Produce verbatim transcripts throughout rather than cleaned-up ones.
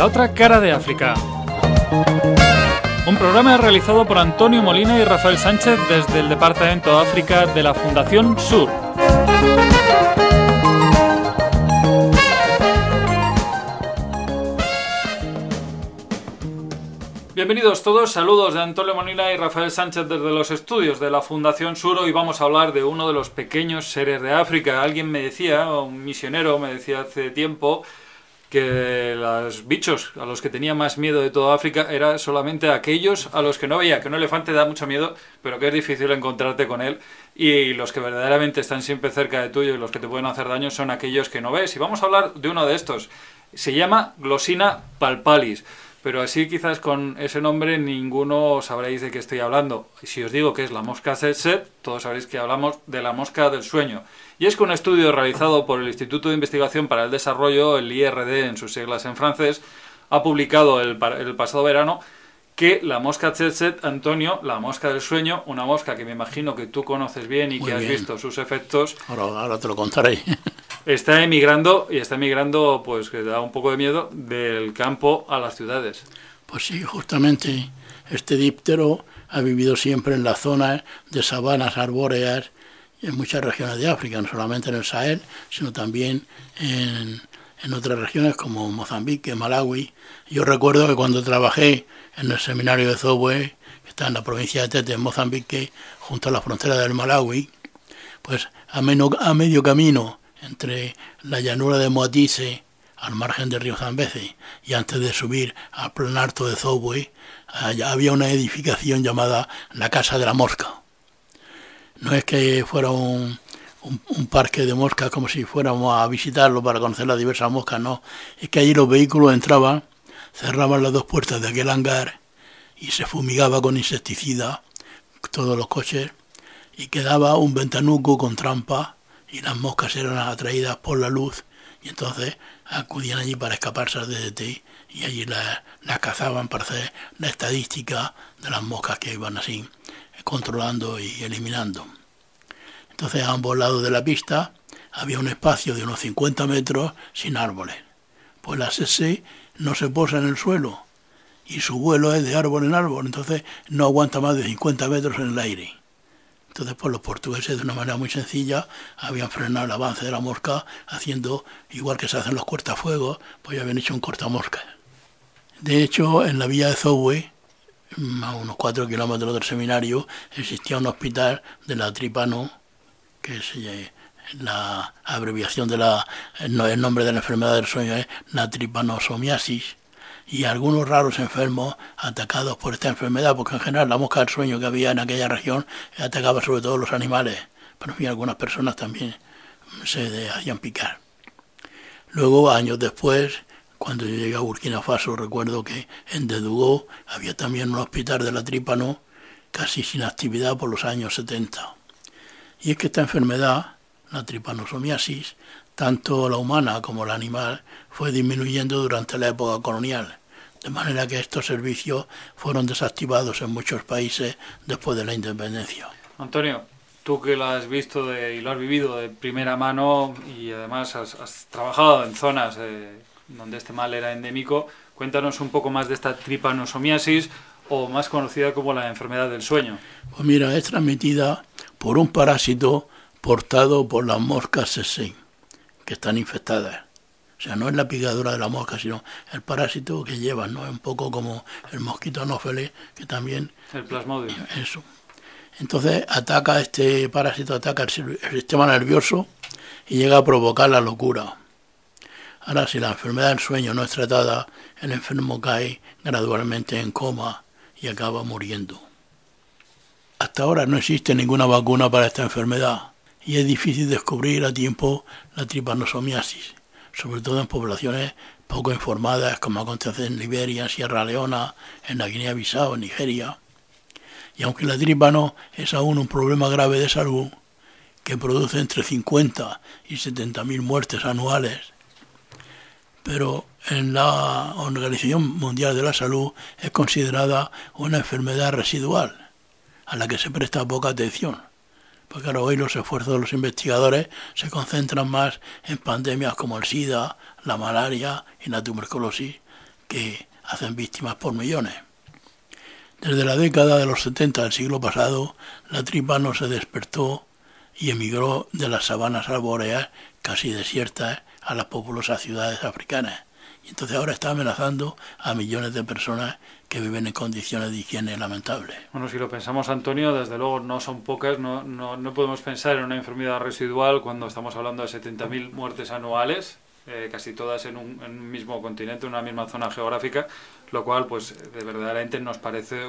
La otra cara de África. Un programa realizado por Antonio Molina y Rafael Sánchez desde el Departamento de África de la Fundación Sur. Bienvenidos todos, saludos de Antonio Molina y Rafael Sánchez desde los estudios de la Fundación Sur. Hoy vamos a hablar de uno de los pequeños seres de África. Alguien me decía, un misionero me decía hace tiempo, que los bichos a los que tenía más miedo de toda África eran solamente aquellos a los que no veía, que un elefante da mucho miedo, pero que es difícil encontrarte con él, y los que verdaderamente están siempre cerca de tuyo y los que te pueden hacer daño son aquellos que no ves. Y vamos a hablar de uno de estos. Se llama Glossina palpalis, pero así quizás con ese nombre ninguno sabréis de qué estoy hablando. Y si os digo que es la mosca tsetse, todos sabréis que hablamos de la mosca del sueño. Y es que un estudio realizado por el Instituto de Investigación para el Desarrollo, el I R D en sus siglas en francés, ha publicado el, el pasado verano que la mosca tsetse, Antonio, la mosca del sueño, una mosca que me imagino que tú conoces bien y Muy que bien. has visto sus efectos. Ahora, ahora te lo contaré. Está emigrando, y está emigrando, pues que da un poco de miedo, del campo a las ciudades. Pues sí, justamente este díptero ha vivido siempre en las zonas de sabanas arbóreas y en muchas regiones de África, no solamente en el Sahel, sino también en, en otras regiones como Mozambique, Malawi. Yo recuerdo que cuando trabajé en el seminario de Zobwe, que está en la provincia de Tete, en Mozambique, junto a la frontera del Malawi, pues a, meno, a medio camino entre la llanura de Moatize, al margen del río Zambeze, y antes de subir al planalto de Zobwe, había una edificación llamada la Casa de la Mosca. No es que fuera un, un, un parque de moscas como si fuéramos a visitarlo para conocer las diversas moscas, no. Es que allí los vehículos entraban, cerraban las dos puertas de aquel hangar y se fumigaba con insecticida todos los coches y quedaba un ventanuco con trampa y las moscas eran atraídas por la luz y entonces acudían allí para escaparse al D D T y allí las, las cazaban para hacer la estadística de las moscas que iban así controlando y eliminando. Entonces a ambos lados de la pista había un espacio de unos cincuenta metros sin árboles. Pues la tsetse no se posa en el suelo y su vuelo es de árbol en árbol, entonces no aguanta más de cincuenta metros en el aire. Entonces pues los portugueses de una manera muy sencilla habían frenado el avance de la mosca haciendo, igual que se hacen los cortafuegos, pues ya habían hecho un cortamoscas. De hecho, en la villa de Zobwe, a unos cuatro kilómetros del seminario, existía un hospital de la Trípano, que es la abreviación de la, el nombre de la enfermedad del sueño es la tripanosomiasis, y algunos raros enfermos atacados por esta enfermedad, porque en general la mosca del sueño que había en aquella región atacaba sobre todo los animales, pero en fin, algunas personas también se hacían picar. Luego, años después, cuando yo llegué a Burkina Faso, recuerdo que en Dedugó había también un hospital de la Trípano casi sin actividad por los años setenta. Y es que esta enfermedad, la tripanosomiasis, tanto la humana como la animal, fue disminuyendo durante la época colonial, de manera que estos servicios fueron desactivados en muchos países después de la independencia. Antonio, tú que lo has visto de, y lo has vivido de primera mano y además has, has trabajado en zonas eh, donde este mal era endémico, cuéntanos un poco más de esta tripanosomiasis, o más conocida como la enfermedad del sueño. Pues mira, es transmitida por un parásito portado por las moscas tsetse, que están infectadas. O sea, no es la picadura de la mosca, sino el parásito que llevan, ¿no? Es un poco como el mosquito anófeles, que también... El plasmodium. Eso. Entonces ataca, este parásito ataca el, el sistema nervioso y llega a provocar la locura. Ahora, si la enfermedad del sueño no es tratada, el enfermo cae gradualmente en coma y acaba muriendo. Hasta ahora no existe ninguna vacuna para esta enfermedad y es difícil descubrir a tiempo la tripanosomiasis, sobre todo en poblaciones poco informadas, como acontece en Liberia, en Sierra Leona, en la Guinea-Bissau, en Nigeria. Y aunque la trípano es aún un problema grave de salud, que produce entre cincuenta y setenta mil muertes anuales, pero en la Organización Mundial de la Salud es considerada una enfermedad residual, a la que se presta poca atención. Porque ahora hoy los esfuerzos de los investigadores se concentran más en pandemias como el SIDA, la malaria y la tuberculosis, que hacen víctimas por millones. Desde la década de los setenta del siglo pasado, la trípano se despertó y emigró de las sabanas arbóreas casi desiertas a las populosas ciudades africanas. Y entonces ahora está amenazando a millones de personas que viven en condiciones de higiene lamentables. Bueno, si lo pensamos, Antonio, desde luego no son pocas, no, no, no podemos pensar en una enfermedad residual cuando estamos hablando de setenta mil muertes anuales, eh, casi todas en un, en un mismo continente, en una misma zona geográfica, lo cual pues de verdaderamente nos parece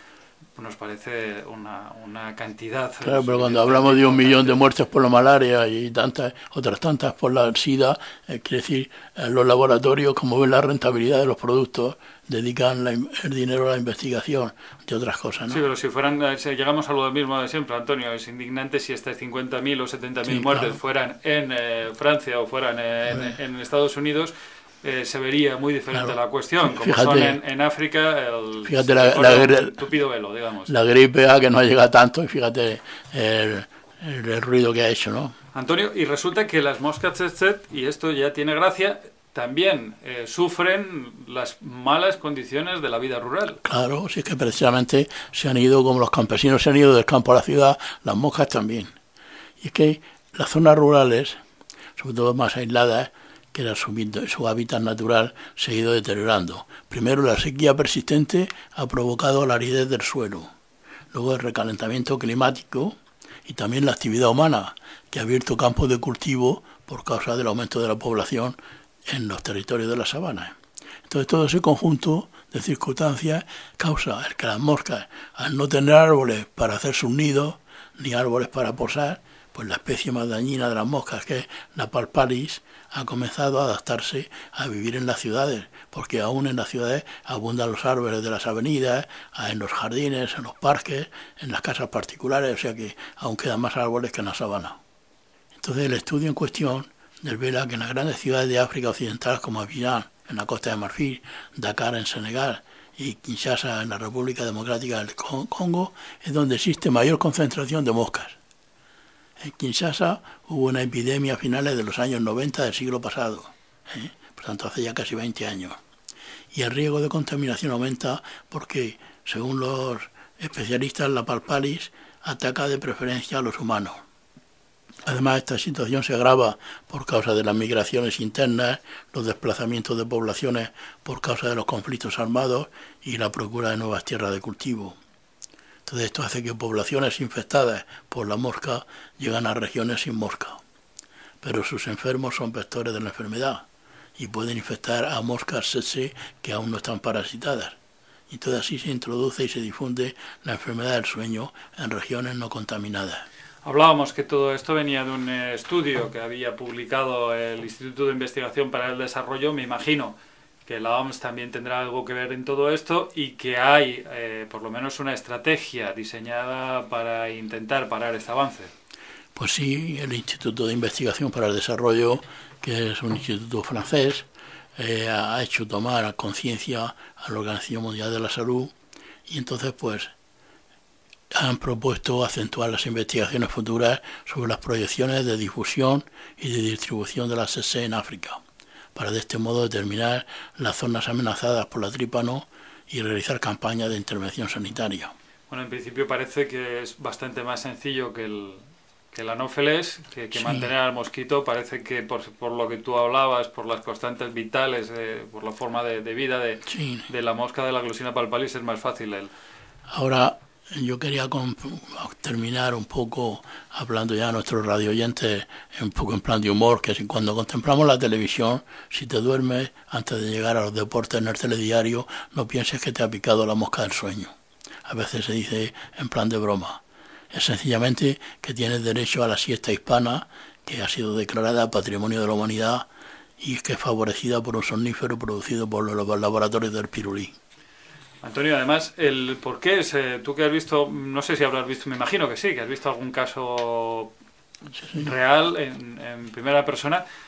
nos parece una, una cantidad. Claro, pero cuando hablamos de un millón de muertes por la malaria y tantas otras tantas por la SIDA, eh, quiere decir, eh, los laboratorios, como ven la rentabilidad de los productos, dedican la, el dinero a la investigación de otras cosas, ¿no? Sí, pero si fueran, si llegamos a lo mismo de siempre, Antonio, es indignante si estas cincuenta mil o setenta mil sí, muertes claro. fueran en eh, Francia o fueran en, en, en Estados Unidos. Eh, se vería muy diferente claro. la cuestión, como fíjate, son en, en África el, fíjate la, la, el tupido velo, digamos. La gripe A que no llega tanto y fíjate el, el, el ruido que ha hecho, ¿no? Antonio, y resulta que las moscas tsetse, y esto ya tiene gracia, también eh, sufren las malas condiciones de la vida rural. Claro, si es que precisamente se han ido, como los campesinos se han ido del campo a la ciudad, las moscas también. Y es que las zonas rurales, sobre todo más aisladas, que era su, su hábitat natural, se ha ido deteriorando. Primero, la sequía persistente ha provocado la aridez del suelo. Luego, el recalentamiento climático y también la actividad humana, que ha abierto campos de cultivo por causa del aumento de la población en los territorios de las sabanas. Entonces, todo ese conjunto de circunstancias causa el que las moscas, al no tener árboles para hacer sus nidos, ni árboles para posar, pues la especie más dañina de las moscas, que es la palpalis, ha comenzado a adaptarse a vivir en las ciudades, porque aún en las ciudades abundan los árboles de las avenidas, en los jardines, en los parques, en las casas particulares, o sea que aún quedan más árboles que en la sabana. Entonces el estudio en cuestión desvela que en las grandes ciudades de África Occidental, como Abidjan, en la Costa de Marfil, Dakar, en Senegal, y Kinshasa, en la República Democrática del Congo, es donde existe mayor concentración de moscas. En Kinshasa hubo una epidemia a finales de los años noventa del siglo pasado, ¿eh? Por tanto hace ya casi veinte años. Y el riesgo de contaminación aumenta porque, según los especialistas, la palpalis ataca de preferencia a los humanos. Además, esta situación se agrava por causa de las migraciones internas, los desplazamientos de poblaciones por causa de los conflictos armados y la procura de nuevas tierras de cultivo. Entonces esto hace que poblaciones infectadas por la mosca llegan a regiones sin mosca. Pero sus enfermos son vectores de la enfermedad y pueden infectar a moscas tsetse que aún no están parasitadas. Y entonces así se introduce y se difunde la enfermedad del sueño en regiones no contaminadas. Hablábamos que todo esto venía de un estudio que había publicado el Instituto de Investigación para el Desarrollo. Me imagino que la O M S también tendrá algo que ver en todo esto y que hay eh, por lo menos una estrategia diseñada para intentar parar este avance. Pues sí, el Instituto de Investigación para el Desarrollo, que es un instituto francés, eh, ha hecho tomar conciencia a la Organización Mundial de la Salud y entonces pues han propuesto acentuar las investigaciones futuras sobre las proyecciones de difusión y de distribución de la tsetse en África, para de este modo determinar las zonas amenazadas por la trípano y realizar campañas de intervención sanitaria. Bueno, en principio parece que es bastante más sencillo que el, que el anófeles, que, que sí. mantener al mosquito. Parece que por, por lo que tú hablabas, por las constantes vitales, eh, por la forma de, de vida de, sí. de la mosca de la Glossina palpalis es más fácil. El... Ahora, yo quería terminar un poco hablando ya a nuestros radio oyentes un poco en plan de humor, que si cuando contemplamos la televisión, si te duermes antes de llegar a los deportes en el telediario, no pienses que te ha picado la mosca del sueño. A veces se dice en plan de broma. Es sencillamente que tienes derecho a la siesta hispana, que ha sido declarada Patrimonio de la Humanidad y que es favorecida por un somnífero producido por los laboratorios del Pirulí. Antonio, además, el por qué es, eh, tú que has visto, no sé si habrás visto, me imagino que sí, que has visto algún caso sí, sí. real en, en primera persona,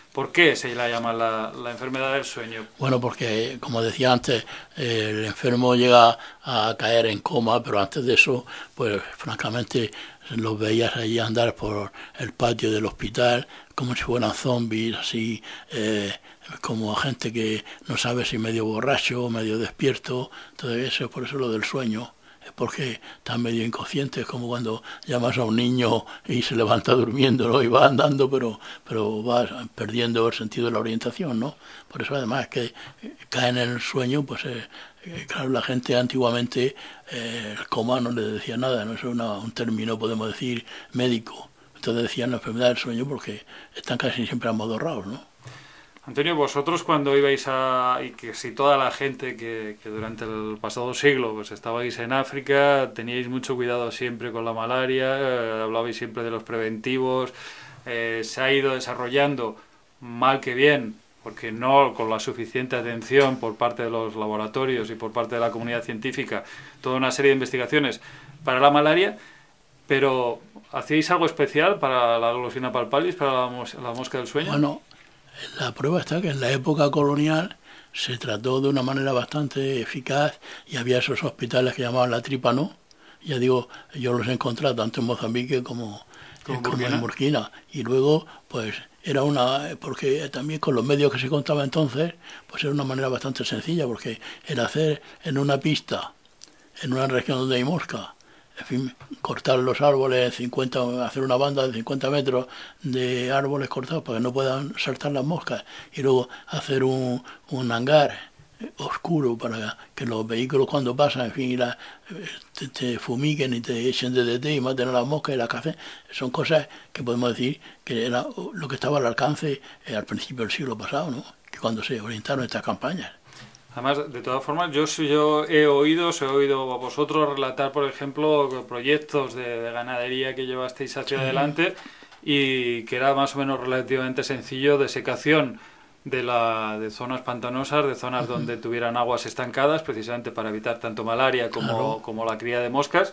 ¿Por qué se la llama la, la enfermedad del sueño? Bueno, porque, como decía antes, eh, el enfermo llega a caer en coma, pero antes de eso, pues francamente, los veías allí andar por el patio del hospital como si fueran zombies, así, eh, como gente que no sabe si medio borracho o medio despierto. Entonces eso es por eso lo del sueño. Porque están medio inconscientes, como cuando llamas a un niño y se levanta durmiendo, ¿no? Y va andando, pero pero va perdiendo el sentido de la orientación, ¿no? Por eso además que caen en el sueño, pues eh, claro, la gente antiguamente eh, el coma no le decía nada, no es una, un término, podemos decir, médico. Entonces decían la enfermedad del sueño porque están casi siempre amodorrados, ¿no? Antonio, vosotros cuando ibais a, y que si toda la gente que, que durante el pasado siglo pues estabais en África, teníais mucho cuidado siempre con la malaria, eh, hablabais siempre de los preventivos, eh, se ha ido desarrollando mal que bien, porque no con la suficiente atención por parte de los laboratorios y por parte de la comunidad científica, toda una serie de investigaciones para la malaria, pero ¿hacíais algo especial para la Glossina palpalis, para la, mos la mosca del sueño? Bueno, la prueba está que en la época colonial se trató de una manera bastante eficaz y había esos hospitales que llamaban la tripa, ¿no? Ya digo, yo los he encontrado tanto en Mozambique como, ¿Como, eh, como Burkina? en Burkina. Y luego, pues, era una... porque también con los medios que se contaba entonces, pues era una manera bastante sencilla, porque era hacer en una pista, en una región donde hay mosca, en fin, cortar los árboles, cincuenta, hacer una banda de cincuenta metros de árboles cortados para que no puedan saltar las moscas y luego hacer un, un hangar oscuro para que los vehículos cuando pasan, en fin, y la, te, te fumiguen y te echen D D T y maten a las moscas y las cacen. Son cosas que podemos decir que era lo que estaba al alcance eh, al principio del siglo pasado, ¿no? Que cuando se orientaron estas campañas. Además, de todas formas, yo, yo he oído, os he oído a vosotros relatar, por ejemplo, proyectos de, de ganadería que llevasteis hacia sí. adelante y que era más o menos relativamente sencillo de secación de, la, de zonas pantanosas, de zonas uh-huh. donde tuvieran aguas estancadas, precisamente para evitar tanto malaria como, claro. como la cría de moscas.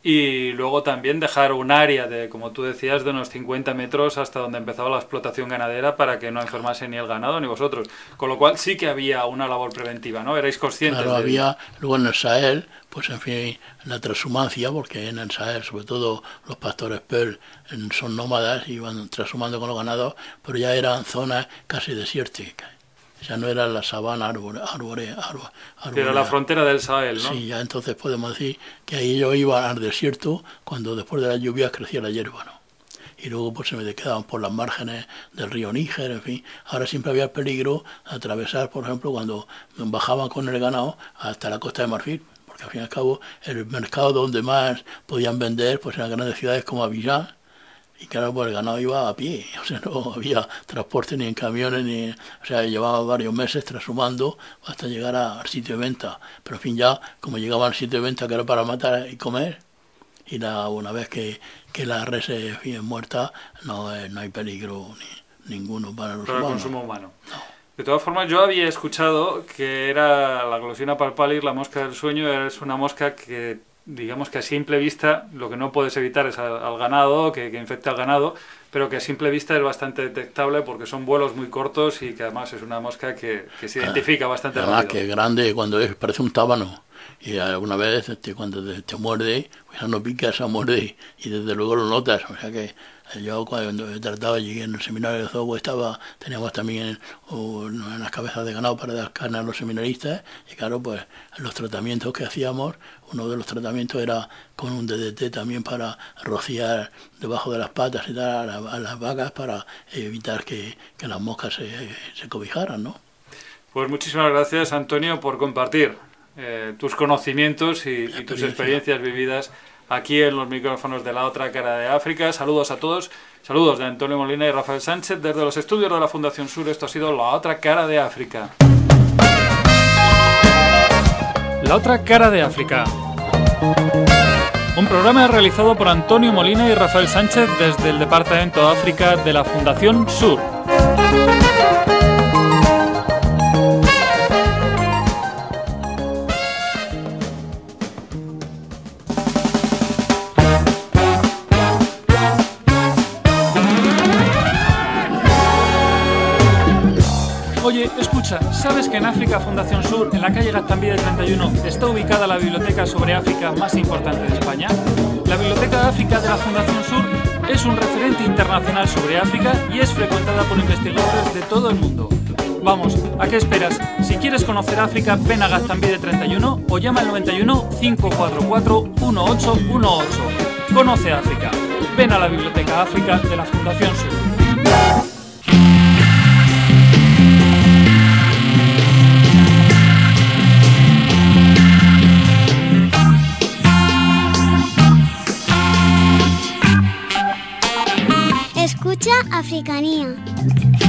Y luego también dejar un área de, como tú decías, de unos cincuenta metros hasta donde empezaba la explotación ganadera para que no enfermase ni el ganado ni vosotros. Con lo cual sí que había una labor preventiva, ¿no? Erais conscientes claro, de había, ello. Luego en el Sahel, pues en fin, la transhumancia, porque en el Sahel, sobre todo los pastores Pearl son nómadas y van transhumando con los ganados, pero ya eran zonas casi desérticas. Ya no era la sabana arborea, arborea, arborea, arborea. Era la frontera del Sahel, ¿no? Sí, ya entonces podemos decir que ahí ellos iban al desierto cuando después de las lluvias crecía la hierba, ¿no? Y luego pues se me quedaban por las márgenes del río Níger, en fin. Ahora siempre había peligro de atravesar, por ejemplo, cuando bajaban con el ganado hasta la Costa de Marfil, porque al fin y al cabo el mercado donde más podían vender pues eran grandes ciudades como Abidjan. Y claro, pues el ganado iba a pie, o sea, no había transporte ni en camiones, ni, o sea, llevaba varios meses transhumando hasta llegar a, al sitio de venta. Pero en fin, ya, como llegaban al sitio de venta, que era para matar y comer, y la, una vez que, que la res es bien muerta, no, eh, no hay peligro ni, ninguno para los para humanos. el consumo humano. No. De todas formas, yo había escuchado que era la Glossina palpalis, la mosca del sueño, es una mosca que, digamos que a simple vista, lo que no puedes evitar es al, al ganado, que, que infecte al ganado, pero que a simple vista es bastante detectable porque son vuelos muy cortos y que además es una mosca que, que se identifica ah, bastante además rápido. Que es grande cuando es, parece un tábano. Y alguna vez este, cuando te, te muerde, pues ya no pica, esa muerde y desde luego lo notas. O sea que yo cuando he tratado, llegué en el seminario de Zobo, estaba, teníamos también unas cabezas de ganado para dar carne a los seminaristas y claro, pues los tratamientos que hacíamos, uno de los tratamientos era con un D D T también para rociar debajo de las patas y tal a, la, a las vacas para evitar que, que las moscas se, se cobijaran, ¿no? Pues muchísimas gracias, Antonio, por compartir eh, tus conocimientos y, y tus experiencias vividas aquí en los micrófonos de La Otra Cara de África. Saludos a todos, saludos de Antonio Molina y Rafael Sánchez desde los estudios de la Fundación Sur. Esto ha sido La Otra Cara de África. La Otra Cara de África, un programa realizado por Antonio Molina y Rafael Sánchez desde el Departamento de África de la Fundación Sur. Oye, escucha, ¿sabes que en África Fundación Sur, en la calle Gaztambide treinta y uno, está ubicada la biblioteca sobre África más importante de España? La Biblioteca de África de la Fundación Sur es un referente internacional sobre África y es frecuentada por investigadores de todo el mundo. Vamos, ¿a qué esperas? Si quieres conocer África, ven a Gaztambide treinta y uno o llama al noventa y uno, cinco cuatro cuatro, uno ocho uno ocho. Conoce África. Ven a la Biblioteca África de la Fundación Sur. Escucha Africanía.